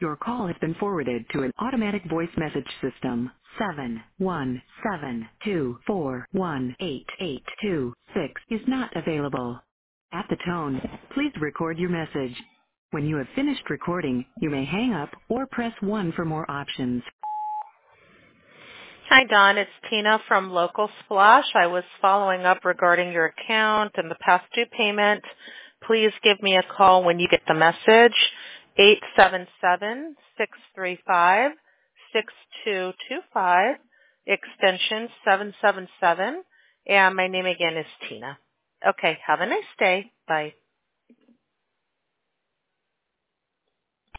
Your call has been forwarded to an automatic voice message system. 71724188826 is not available. At the tone, please record your message. When you have finished recording, you may hang up or press 1 for more options. Hi, Don. It's Tina from Local Splash. I was following up regarding your account and the past due payment. Please give me a call when you get the message, 877-635-6225, extension 777, and my name again is Tina. Okay, have a nice day. Bye.